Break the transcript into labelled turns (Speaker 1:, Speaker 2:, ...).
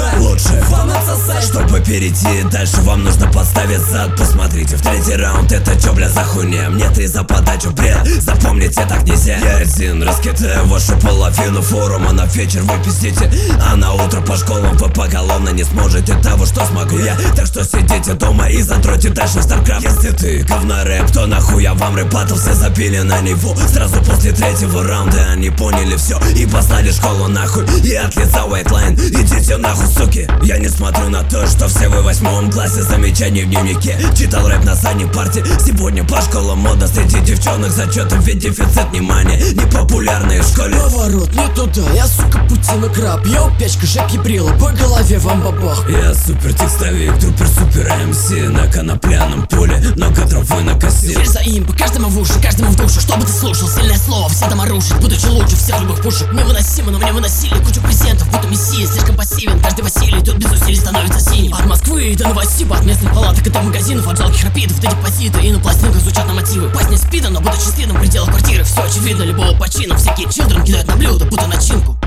Speaker 1: лучше вам отсосать. Чтобы перейти дальше, вам нужно подставить зад. Посмотрите, в третий раунд это чё, бля, за хуйня? Мне 3 за подачу, бред, запомните, так нельзя. Я один раскидаю вашу половину форума. На вечер вы пиздите, а на утро по школам вы поголовно не сможете того, что смогу я. Так что сидите дома и затройте дальше в StarCraft. Если ты говнорэп, то нахуй я вам рэп-баттл, все забили на него. Сразу после третьего раунда они поняли все и послали школу нахуй. И от лица White Line, идите нахуй, суки. Я не смотрю на то, что все вы в 8 классе замечания в дневнике. Читал рэп на задней парте. Сегодня по школам мода среди девчонок зачеты, ведь дефицит внимания непопулярные в школе.
Speaker 2: Поворот не туда, я сука Путин и краб. Я упячка, Жек Ебрила, по голове вам бабах.
Speaker 1: Я супер текстовик, трупер-супер МС на конопляном поле, много травы накосил.
Speaker 2: Теперь за импы, каждому в уши, каждому в душу. Чтобы ты слушал, сильное слово, все дома рушит. Будучи лучше всех любых пушек. Невыносимо, но мне выносили кучу презентов, будто мессия. Слишком пассивен, каждый Василий тут без усилий становится синим. От Москвы до Новосиба, от местных палаток и до магазинов, от жалких рапидов до депозита. И на пластинках звучат на мотивы. Пасть не спида, но будучи следом в пределах квартиры. Все очевидно, любого почина. Всякие чилдрен кидают на блюдо, будто начинку.